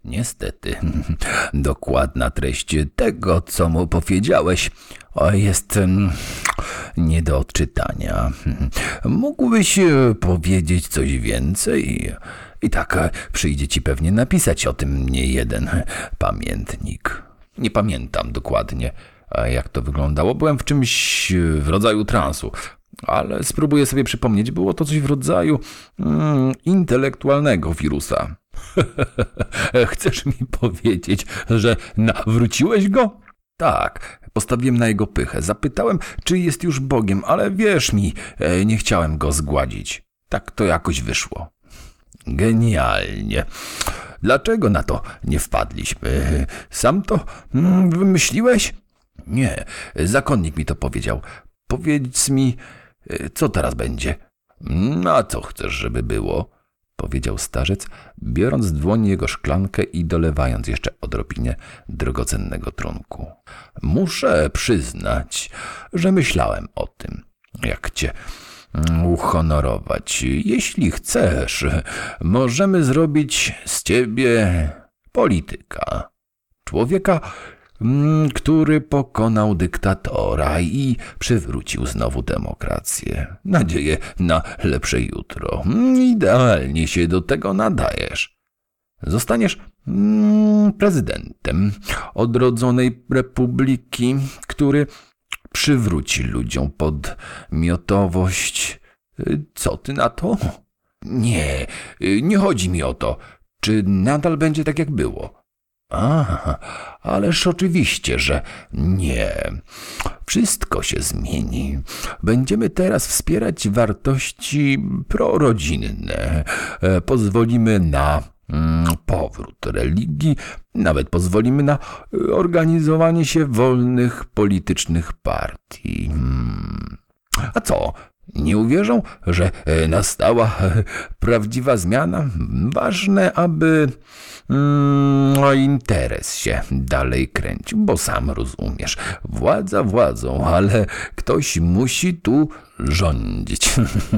Niestety, dokładna treść tego, co mu powiedziałeś, jest nie do odczytania. Mógłbyś powiedzieć coś więcej? I tak przyjdzie ci pewnie napisać o tym niejeden pamiętnik. Nie pamiętam dokładnie, jak to wyglądało. Byłem w czymś w rodzaju transu, ale spróbuję sobie przypomnieć. Było to coś w rodzaju intelektualnego wirusa. Chcesz mi powiedzieć, że nawróciłeś go? Tak, postawiłem na jego pychę. Zapytałem, czy jest już Bogiem, ale wierz mi, nie chciałem go zgładzić. Tak to jakoś wyszło. Genialnie. Dlaczego na to nie wpadliśmy? Sam to wymyśliłeś? Nie, zakonnik mi to powiedział. Powiedz mi, co teraz będzie? A co chcesz, żeby było? Powiedział starzec, biorąc w dłoni jego szklankę i dolewając jeszcze odrobinie drogocennego trunku. Muszę przyznać, że myślałem o tym, jak cię uhonorować. Jeśli chcesz, możemy zrobić z ciebie polityka. Człowieka, który pokonał dyktatora i przywrócił znowu demokrację. Nadzieję na lepsze jutro. Idealnie się do tego nadajesz. Zostaniesz prezydentem odrodzonej republiki, który przywróci ludziom podmiotowość. Co ty na to? Nie chodzi mi o to, czy nadal będzie tak jak było. Ależ oczywiście, że nie. Wszystko się zmieni. Będziemy teraz wspierać wartości prorodzinne. Pozwolimy na powrót religii, nawet pozwolimy na organizowanie się wolnych politycznych partii. A co? Nie uwierzą, że nastała prawdziwa zmiana? Ważne, aby interes się dalej kręcił, bo sam rozumiesz, władza władzą, ale ktoś musi tu rządzić.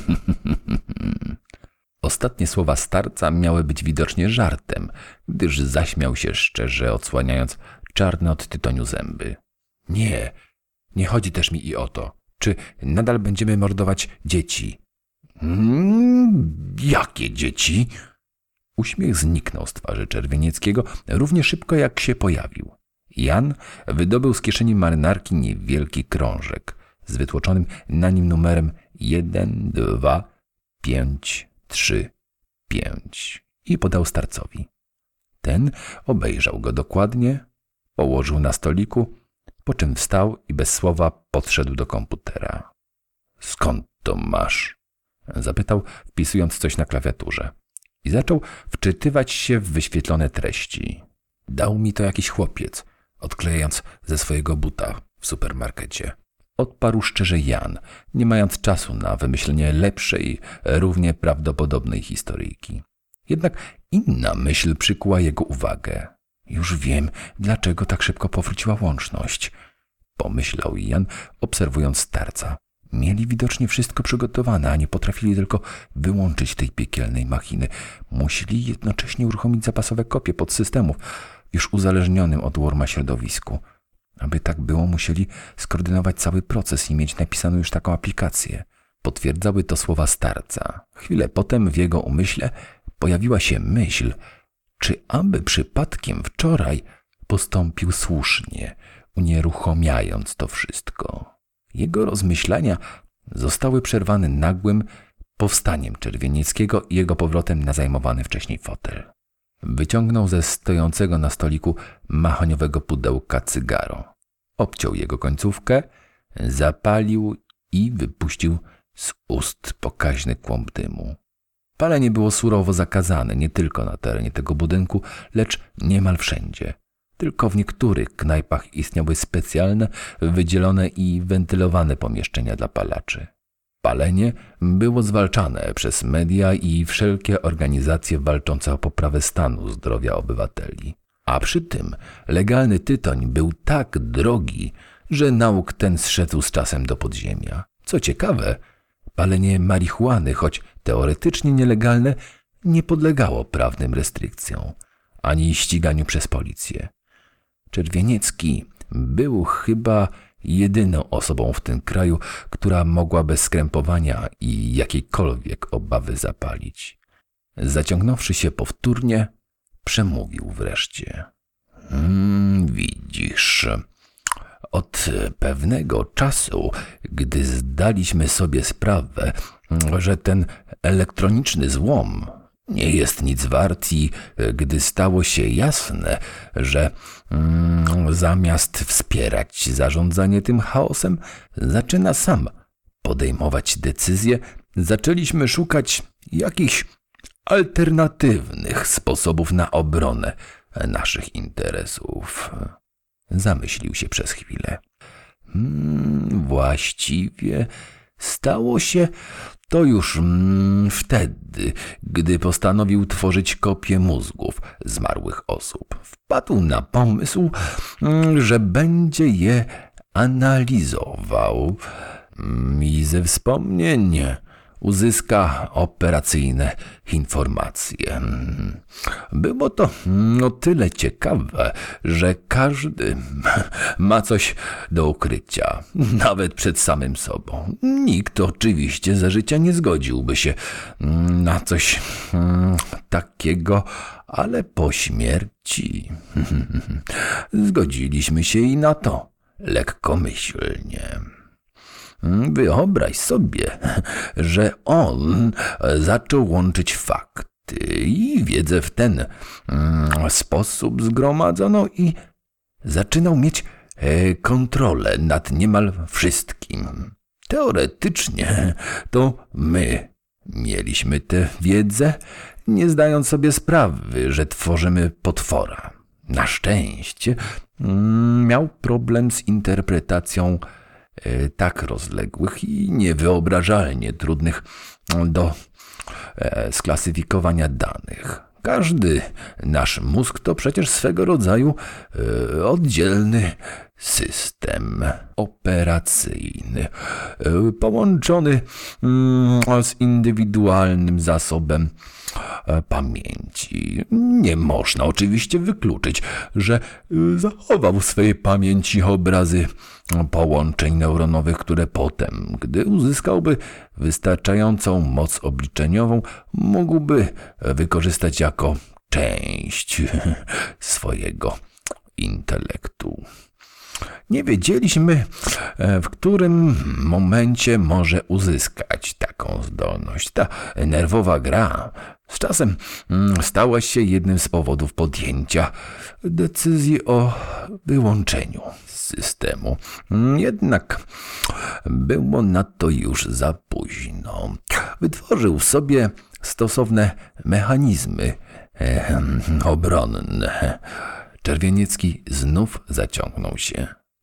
Ostatnie słowa starca miały być widocznie żartem, gdyż zaśmiał się szczerze, odsłaniając czarne od tytoniu zęby. Nie chodzi też mi i o to. Czy nadal będziemy mordować dzieci? Jakie dzieci? Uśmiech zniknął z twarzy Czerwienieckiego równie szybko, jak się pojawił. Jan wydobył z kieszeni marynarki niewielki krążek z wytłoczonym na nim numerem 1, 2, 5, 3, 5 i podał starcowi. Ten obejrzał go dokładnie, położył na stoliku, po czym wstał i bez słowa podszedł do komputera. Skąd to masz? Zapytał, wpisując coś na klawiaturze. I zaczął wczytywać się w wyświetlone treści. Dał mi to jakiś chłopiec, odklejając ze swojego buta w supermarkecie. Odparł szczerze Jan, nie mając czasu na wymyślenie lepszej, równie prawdopodobnej historyjki. Jednak inna myśl przykuła jego uwagę. Już wiem, dlaczego tak szybko powróciła łączność, pomyślał Jan, obserwując starca. Mieli widocznie wszystko przygotowane, a nie potrafili tylko wyłączyć tej piekielnej machiny. Musieli jednocześnie uruchomić zapasowe kopie podsystemów w już uzależnionym od Worma środowisku. Aby tak było, musieli skoordynować cały proces i mieć napisaną już taką aplikację. Potwierdzały to słowa starca. Chwilę potem w jego umyśle pojawiła się myśl, czy aby przypadkiem wczoraj postąpił słusznie, unieruchomiając to wszystko. Jego rozmyślania zostały przerwane nagłym powstaniem Czerwienieckiego i jego powrotem na zajmowany wcześniej fotel. Wyciągnął ze stojącego na stoliku mahoniowego pudełka cygaro. Obciął jego końcówkę, zapalił i wypuścił z ust pokaźny kłąb dymu. Palenie było surowo zakazane nie tylko na terenie tego budynku, lecz niemal wszędzie. Tylko w niektórych knajpach istniały specjalne, wydzielone i wentylowane pomieszczenia dla palaczy. Palenie było zwalczane przez media i wszelkie organizacje walczące o poprawę stanu zdrowia obywateli. A przy tym legalny tytoń był tak drogi, że nauk ten zszedł z czasem do podziemia. Co ciekawe, palenie marihuany, choć teoretycznie nielegalne, nie podlegało prawnym restrykcjom. ani ściganiu przez policję. Czerwieniecki był chyba jedyną osobą w tym kraju, która mogła bez skrępowania i jakiejkolwiek obawy zapalić. Zaciągnąwszy się powtórnie, przemówił wreszcie. Widzisz, od pewnego czasu, gdy zdaliśmy sobie sprawę, że ten elektroniczny złom nie jest nic wart i gdy stało się jasne, że zamiast wspierać zarządzanie tym chaosem, zaczyna sam podejmować decyzje, zaczęliśmy szukać jakichś alternatywnych sposobów na obronę naszych interesów. Zamyślił się przez chwilę. Właściwie stało się to już wtedy, gdy postanowił tworzyć kopie mózgów zmarłych osób. Wpadł na pomysł, że będzie je analizował i ze wspomnień uzyska operacyjne informacje. Było to o tyle ciekawe, że każdy ma coś do ukrycia, nawet przed samym sobą. Nikt oczywiście za życia nie zgodziłby się na coś takiego, ale po śmierci zgodziliśmy się i na to lekkomyślnie. Wyobraź sobie, że on zaczął łączyć fakty i wiedzę w ten sposób zgromadzono i zaczynał mieć kontrolę nad niemal wszystkim. Teoretycznie to my mieliśmy tę wiedzę, nie zdając sobie sprawy, że tworzymy potwora. Na szczęście miał problem z interpretacją tak rozległych i niewyobrażalnie trudnych do sklasyfikowania danych. Każdy nasz mózg to przecież swego rodzaju oddzielny system operacyjny, połączony z indywidualnym zasobem pamięci. Nie można oczywiście wykluczyć, że zachował w swojej pamięci obrazy połączeń neuronowych, które potem, gdy uzyskałby wystarczającą moc obliczeniową, mógłby wykorzystać jako część swojego intelektu. Nie wiedzieliśmy, w którym momencie może uzyskać taką zdolność. Ta nerwowa gra z czasem stała się jednym z powodów podjęcia decyzji o wyłączeniu z systemu. Jednak było na to już za późno. Wytworzył w sobie stosowne mechanizmy obronne. Czerwieniecki znów zaciągnął się.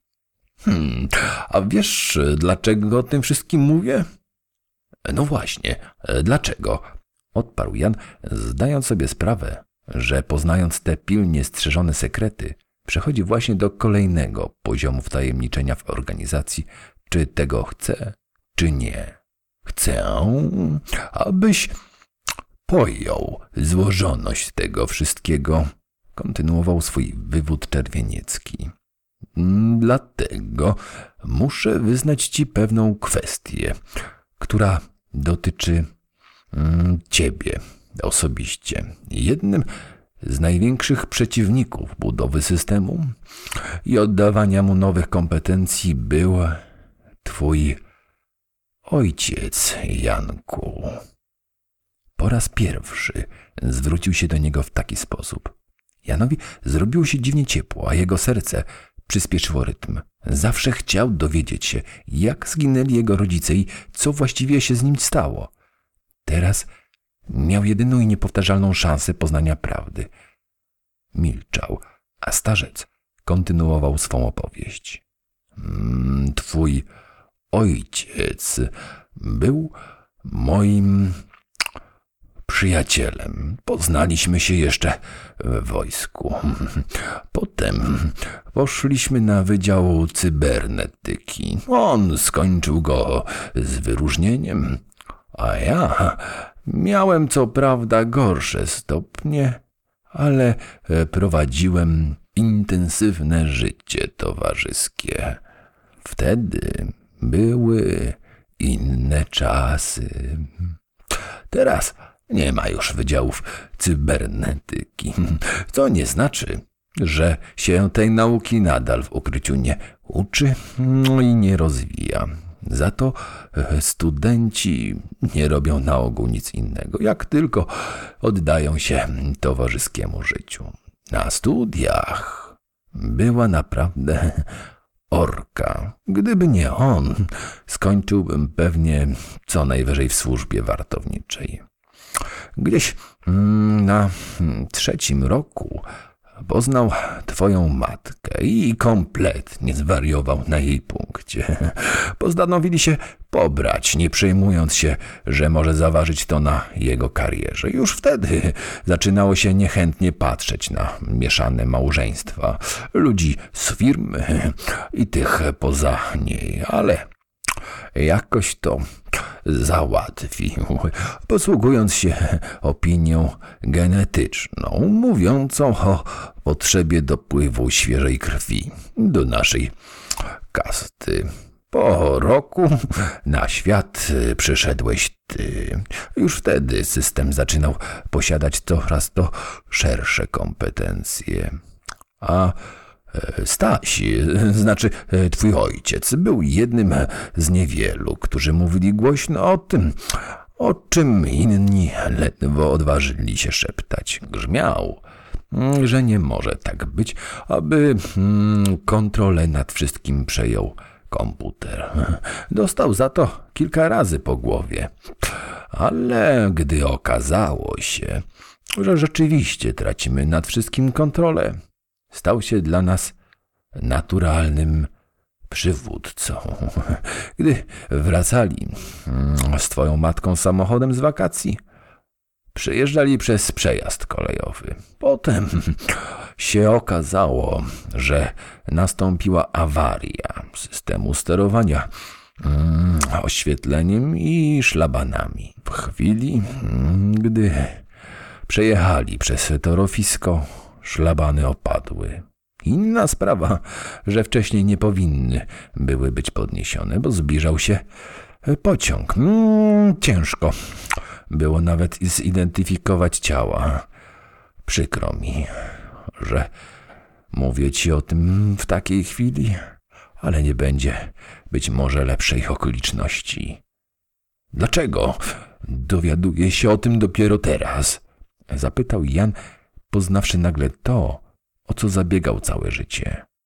A wiesz, dlaczego o tym wszystkim mówię? No właśnie, dlaczego? Odparł Jan, zdając sobie sprawę, że poznając te pilnie strzeżone sekrety, przechodzi właśnie do kolejnego poziomu wtajemniczenia w organizacji, czy tego chce, czy nie. Chcę, abyś pojął złożoność tego wszystkiego, kontynuował swój wywód Czerwieniecki. Dlatego muszę wyznać ci pewną kwestię, która dotyczy ciebie osobiście. Jednym z największych przeciwników budowy systemu i oddawania mu nowych kompetencji był twój ojciec, Janku. Po raz pierwszy zwrócił się do niego w taki sposób. Janowi zrobiło się dziwnie ciepło, a jego serce przyspieszyło rytm. Zawsze chciał dowiedzieć się, jak zginęli jego rodzice i co właściwie się z nim stało. Teraz miał jedyną i niepowtarzalną szansę poznania prawdy. Milczał, a starzec kontynuował swą opowieść. Twój ojciec był moim przyjacielem. Poznaliśmy się jeszcze w wojsku. Potem poszliśmy na Wydział Cybernetyki. On skończył go z wyróżnieniem, a ja miałem co prawda gorsze stopnie, ale prowadziłem intensywne życie towarzyskie. Wtedy były inne czasy. Teraz nie ma już wydziałów cybernetyki, co nie znaczy, że się tej nauki nadal w ukryciu nie uczy i nie rozwija. Za to studenci nie robią na ogół nic innego, jak tylko oddają się towarzyskiemu życiu. Na studiach była naprawdę orka. Gdyby nie on, skończyłbym pewnie co najwyżej w służbie wartowniczej. Gdzieś na 3. roku poznał twoją matkę i kompletnie zwariował na jej punkcie. Postanowili się pobrać, nie przejmując się, że może zaważyć to na jego karierze. Już wtedy zaczynało się niechętnie patrzeć na mieszane małżeństwa ludzi z firmy i tych poza niej, ale jakoś to załatwił, posługując się opinią genetyczną, mówiącą o potrzebie dopływu świeżej krwi do naszej kasty. Po roku na świat przyszedłeś ty. Już wtedy system zaczynał posiadać coraz to szersze kompetencje. A Staś, znaczy twój ojciec, był jednym z niewielu, którzy mówili głośno o tym, o czym inni ledwo odważyli się szeptać. Grzmiał, że nie może tak być, aby kontrolę nad wszystkim przejął komputer. Dostał za to kilka razy po głowie, ale gdy okazało się, że rzeczywiście tracimy nad wszystkim kontrolę, stał się dla nas naturalnym przywódcą. Gdy wracali z twoją matką samochodem z wakacji, przyjeżdżali przez przejazd kolejowy. Potem się okazało, że nastąpiła awaria systemu sterowania oświetleniem i szlabanami. W chwili, gdy przejechali przez torowisko, szlabany opadły. Inna sprawa, że wcześniej nie powinny były być podniesione, bo zbliżał się pociąg. Ciężko było nawet zidentyfikować ciała. Przykro mi, że mówię ci o tym w takiej chwili, ale nie będzie być może lepszej okoliczności. Dlaczego dowiaduję się o tym dopiero teraz? Zapytał Jan, poznawszy nagle to, o co zabiegał całe życie.